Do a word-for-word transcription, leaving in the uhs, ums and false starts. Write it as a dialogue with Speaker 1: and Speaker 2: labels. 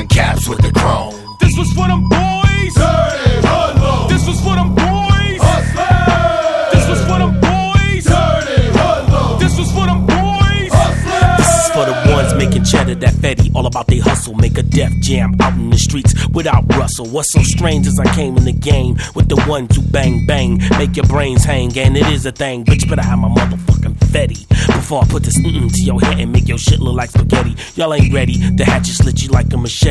Speaker 1: rolling caps with the chrome.
Speaker 2: This was for them boys.
Speaker 1: Dirty Hoodlum.
Speaker 2: This was for them boys.
Speaker 1: Hustlers.
Speaker 2: This was for them boys.
Speaker 1: Dirty Hoodlum.
Speaker 2: This was for them boys.
Speaker 1: Hustlers.
Speaker 3: This is for the ones making cheddar that Fetty. All about they hustle, make a def jam out in the streets without Russell. What's so strange is I came in the game with the one to bang bang, make your brains hang, and it is a thing. Bitch, better have my motherfucking Fetty before I put this mm-mm to your head and make your shit look like spaghetti. Y'all ain't ready, the hatchet slit you like a machete.